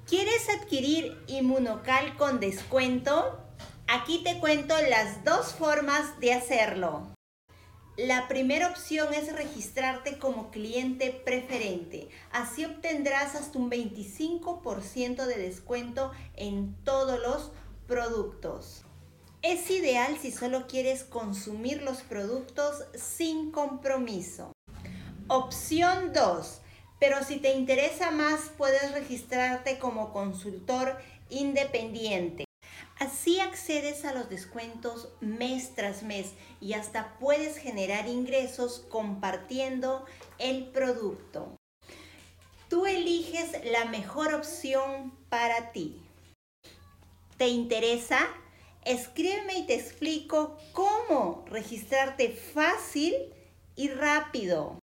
¿Quieres adquirir Inmunocal con descuento? Aquí te cuento las dos formas de hacerlo. La primera opción es registrarte como cliente preferente. Así obtendrás hasta un 25% de descuento en todos los productos. Es ideal si solo quieres consumir los productos sin compromiso. Opción 2. Pero si te interesa más, puedes registrarte como consultor independiente. Así accedes a los descuentos mes tras mes y hasta puedes generar ingresos compartiendo el producto. Tú eliges la mejor opción para ti. ¿Te interesa? Escríbeme y te explico cómo registrarte fácil y rápido.